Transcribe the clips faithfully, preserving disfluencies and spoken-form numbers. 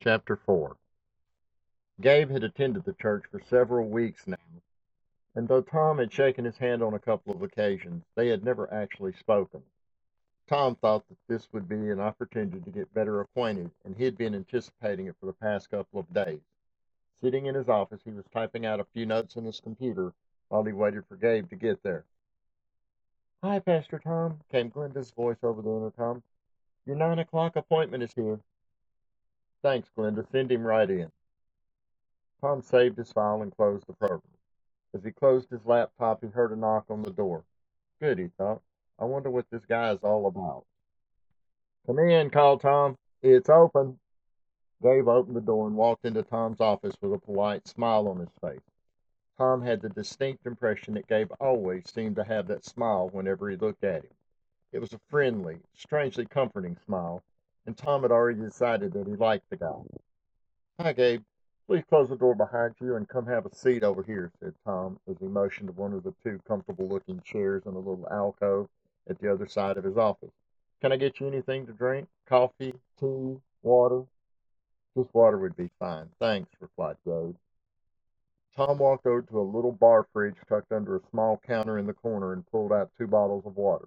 Chapter four. Gabe had attended the church for several weeks now, and though Tom had shaken his hand on a couple of occasions, they had never actually spoken. Tom thought that this would be an opportunity to get better acquainted, and he had been anticipating it for the past couple of days. Sitting in his office, he was typing out a few notes on his computer while he waited for Gabe to get there. "Hi, Pastor Tom," came Glenda's voice over the intercom. "Your nine o'clock appointment is here." "Thanks, Glenda. Send him right in." Tom saved his file and closed the program. As he closed his laptop, he heard a knock on the door. Good, he thought. I wonder what this guy is all about. "Come in," called Tom. "It's open." Gabe opened the door and walked into Tom's office with a polite smile on his face. Tom had the distinct impression that Gabe always seemed to have that smile whenever he looked at him. It was a friendly, strangely comforting smile, and Tom had already decided that he liked the guy. "Hi, Gabe. Please close the door behind you and come have a seat over here," said Tom, as he motioned to one of the two comfortable-looking chairs in a little alcove at the other side of his office. "Can I get you anything to drink? Coffee, tea, water?" "Just water would be fine, thanks," replied Gabe. Tom walked over to a little bar fridge tucked under a small counter in the corner and pulled out two bottles of water.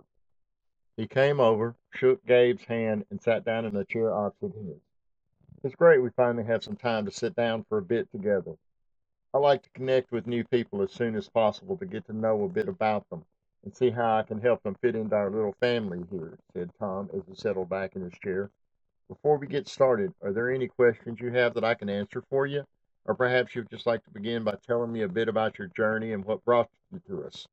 He came over, shook Gabe's hand, and sat down in a chair opposite his. "It's great we finally have some time to sit down for a bit together. I like to connect with new people as soon as possible to get to know a bit about them and see how I can help them fit into our little family here," said Tom as he settled back in his chair. "Before we get started, are there any questions you have that I can answer for you? Or perhaps you'd just like to begin by telling me a bit about your journey and what brought you to us."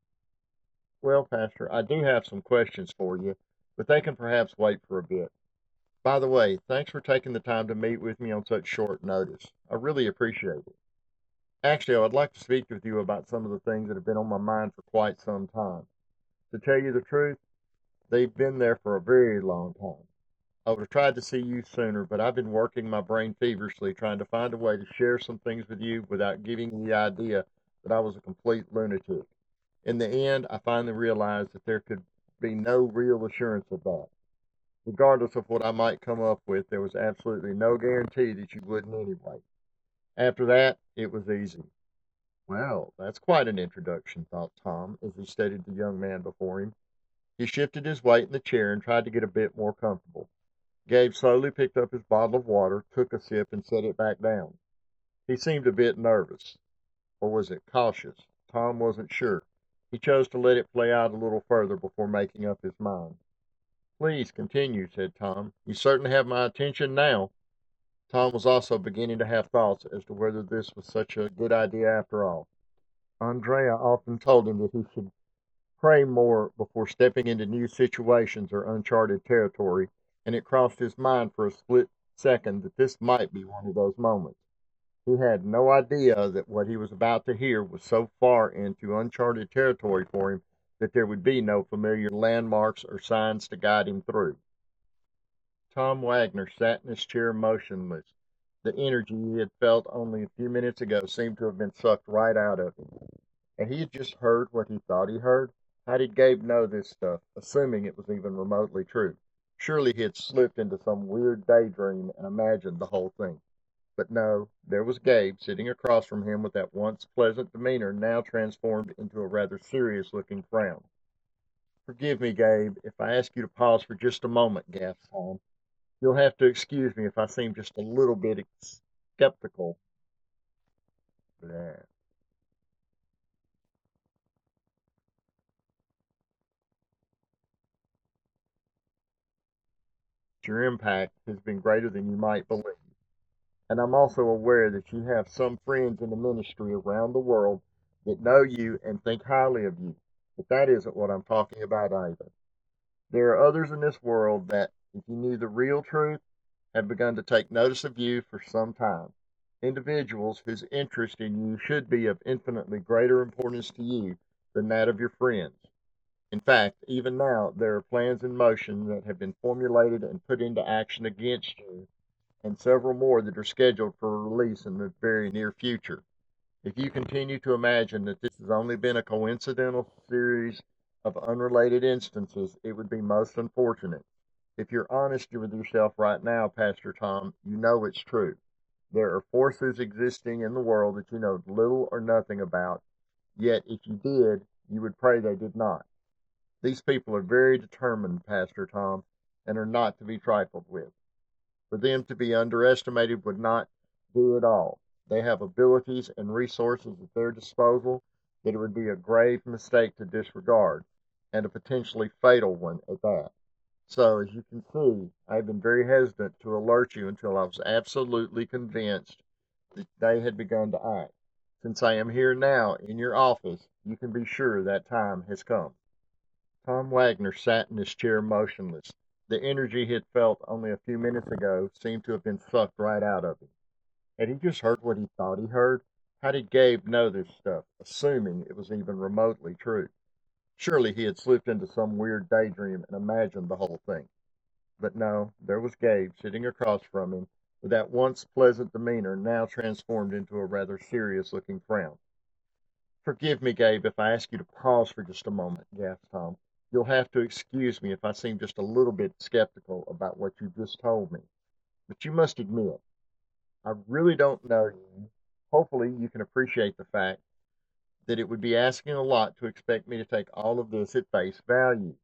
"Well, Pastor, I do have some questions for you, but they can perhaps wait for a bit. By the way, thanks for taking the time to meet with me on such short notice. I really appreciate it. Actually, I would like to speak with you about some of the things that have been on my mind for quite some time. To tell you the truth, they've been there for a very long time. I would have tried to see you sooner, but I've been working my brain feverishly trying to find a way to share some things with you without giving you the idea that I was a complete lunatic. In the end, I finally realized that there could be no real assurance of that. Regardless of what I might come up with, there was absolutely no guarantee that you wouldn't anyway. After that, it was easy." "Well, that's quite an introduction," thought Tom, as he studied the young man before him. He shifted his weight in the chair and tried to get a bit more comfortable. Gabe slowly picked up his bottle of water, took a sip, and set it back down. He seemed a bit nervous. Or was it cautious? Tom wasn't sure. He chose to let it play out a little further before making up his mind. "Please continue," said Tom. "You certainly have my attention now." Tom was also beginning to have thoughts as to whether this was such a good idea after all. Andrea often told him that he should pray more before stepping into new situations or uncharted territory, and it crossed his mind for a split second that this might be one of those moments. He had no idea that what he was about to hear was so far into uncharted territory for him that there would be no familiar landmarks or signs to guide him through. Tom Wagner sat in his chair motionless. The energy he had felt only a few minutes ago seemed to have been sucked right out of him. And he had just heard what he thought he heard? How did Gabe know this stuff, assuming it was even remotely true? Surely he had slipped into some weird daydream and imagined the whole thing. But no, there was Gabe sitting across from him with that once pleasant demeanor now transformed into a rather serious-looking frown. "Forgive me, Gabe, if I ask you to pause for just a moment," gasped Tom. "You'll have to excuse me if I seem just a little bit skeptical." Blah. Your impact has been greater than you might believe. And I'm also aware that you have some friends in the ministry around the world that know you and think highly of you. But that isn't what I'm talking about either. There are others in this world that, if you knew the real truth, have begun to take notice of you for some time. Individuals whose interest in you should be of infinitely greater importance to you than that of your friends. In fact, even now, there are plans in motion that have been formulated and put into action against you, and several more that are scheduled for release in the very near future. If you continue to imagine that this has only been a coincidental series of unrelated instances, it would be most unfortunate. If you're honest with yourself right now, Pastor Tom, you know it's true. There are forces existing in the world that you know little or nothing about, yet if you did, you would pray they did not. These people are very determined, Pastor Tom, and are not to be trifled with. For them to be underestimated would not do at all. They have abilities and resources at their disposal that it would be a grave mistake to disregard, and a potentially fatal one at that. So, as you can see, I have been very hesitant to alert you until I was absolutely convinced that they had begun to act. Since I am here now in your office, you can be sure that time has come. Tom Wagner sat in his chair motionless. The energy he had felt only a few minutes ago seemed to have been sucked right out of him. Had he just heard what he thought he heard? How did Gabe know this stuff, assuming it was even remotely true? Surely he had slipped into some weird daydream and imagined the whole thing. But no, there was Gabe sitting across from him, with that once pleasant demeanor now transformed into a rather serious looking frown. "Forgive me, Gabe, if I ask you to pause for just a moment," gasped Tom. "You'll have to excuse me if I seem just a little bit skeptical about what you just told me. But you must admit, I really don't know you. Hopefully, you can appreciate the fact that it would be asking a lot to expect me to take all of this at face value.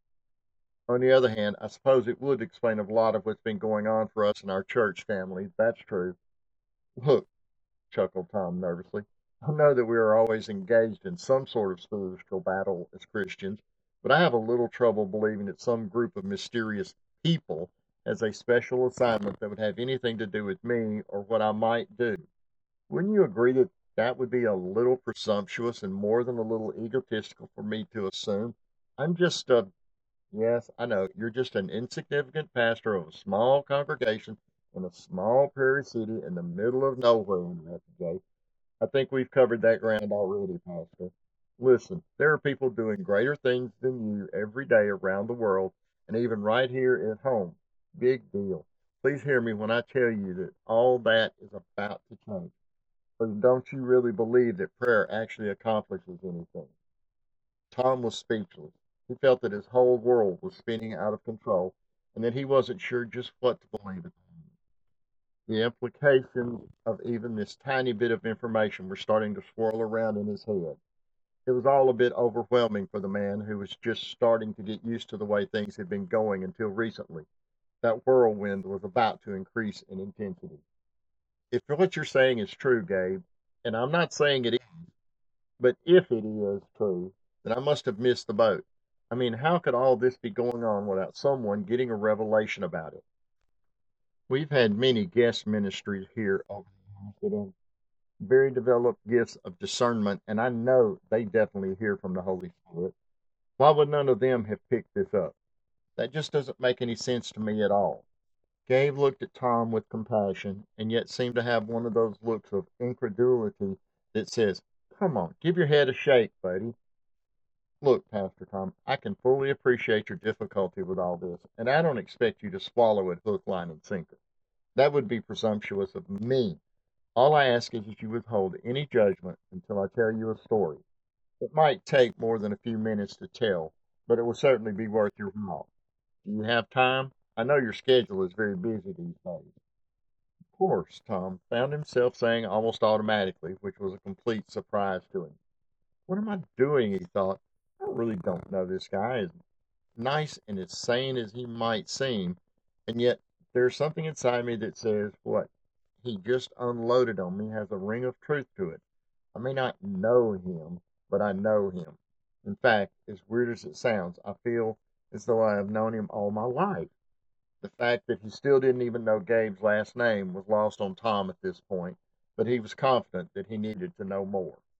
On the other hand, I suppose it would explain a lot of what's been going on for us in our church family. That's true." "Look," chuckled Tom nervously, "I know that we are always engaged in some sort of spiritual battle as Christians, but I have a little trouble believing that some group of mysterious people has a special assignment that would have anything to do with me or what I might do. Wouldn't you agree that that would be a little presumptuous and more than a little egotistical for me to assume? I'm just a Yes, I know, you're just an insignificant pastor of a small congregation in a small prairie city in the middle of nowhere," interrupted Jay. "I think we've covered that ground already, Pastor. Listen, there are people doing greater things than you every day around the world, and even right here at home. Big deal. Please hear me when I tell you that all that is about to change. Or don't you really believe that prayer actually accomplishes anything?" Tom was speechless. He felt that his whole world was spinning out of control, and that he wasn't sure just what to believe at the moment. The implications of even this tiny bit of information were starting to swirl around in his head. It was all a bit overwhelming for the man who was just starting to get used to the way things had been going until recently. That whirlwind was about to increase in intensity. "If what you're saying is true, Gabe, and I'm not saying it is, but if it is true, then I must have missed the boat. I mean, how could all this be going on without someone getting a revelation about it? We've had many guest ministries here over the years that have very developed gifts of discernment, and I know they definitely hear from the Holy Spirit. Why would none of them have picked this up? That just doesn't make any sense to me at all." Gabe looked at Tom with compassion, and yet seemed to have one of those looks of incredulity that says, "Come on, give your head a shake, buddy. Look, Pastor Tom, I can fully appreciate your difficulty with all this, and I don't expect you to swallow it hook, line, and sinker. That would be presumptuous of me. All I ask is that you withhold any judgment until I tell you a story. It might take more than a few minutes to tell, but it will certainly be worth your while. Do you have time? I know your schedule is very busy these days." "Of course," Tom found himself saying almost automatically, which was a complete surprise to him. "What am I doing?" he thought. "I really don't know this guy, as nice and as sane as he might seem, and yet there's something inside me that says what he just unloaded on me has a ring of truth to it. I may not know him, but I know him. In fact, as weird as it sounds, I feel as though I have known him all my life." The fact that he still didn't even know Gabe's last name was lost on Tom at this point, but he was confident that he needed to know more.